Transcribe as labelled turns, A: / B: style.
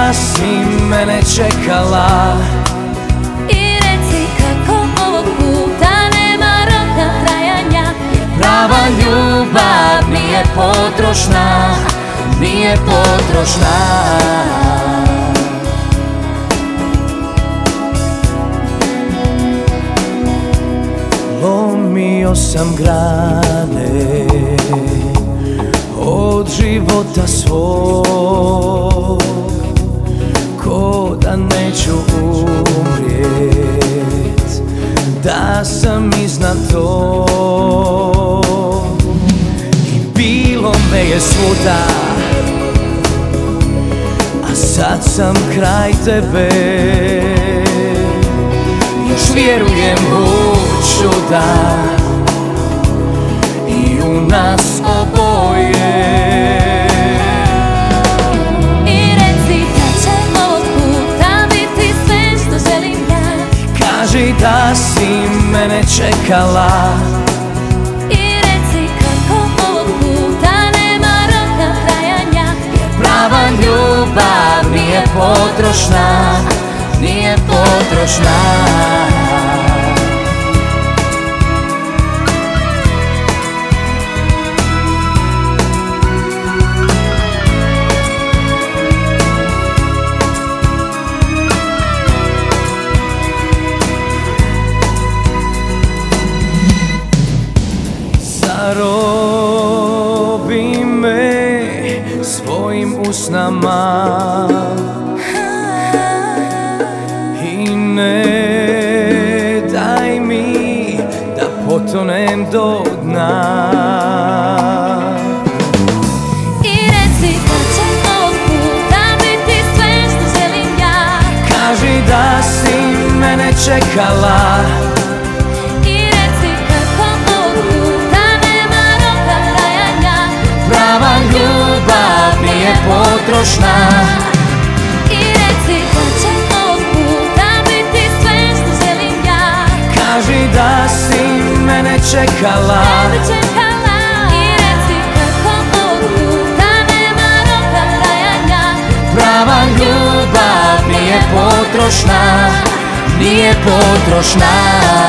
A: da si mene čekala
B: I reci kako ovog puta nema roka trajanja,
A: prava ljubav nije potrošna, nije potrošna. Lomio sam grane od života svog, ko da neću umrijet, da sam iznad tog. I bilo me je svuda, a sad sam kraj tebe. Još vjerujem u čuda i u nas oboje.
B: I reci da će ovog puta biti sve što želim ja.
A: Kaži da si mene čekala
B: I reci kako ovog puta nema roka trajanja,
A: prava ljubav nije potrošna, nije potrošna. Zarobi me svojim usnama i ne daj mi da potonem do dna.
B: I reci da će ovog puta biti sve što želim ja.
A: Kaži da si mene čekala
B: I reci kako ovog puta nema roka trajanja,
A: prava ljubav nije potrošna.
B: I reci da će ovog puta biti sve što želim ja.
A: Kaži da si mene čekala
B: I reci kako ovog puta nema roka trajanja,
A: prava ljubav nije potrošna, nije potrošna.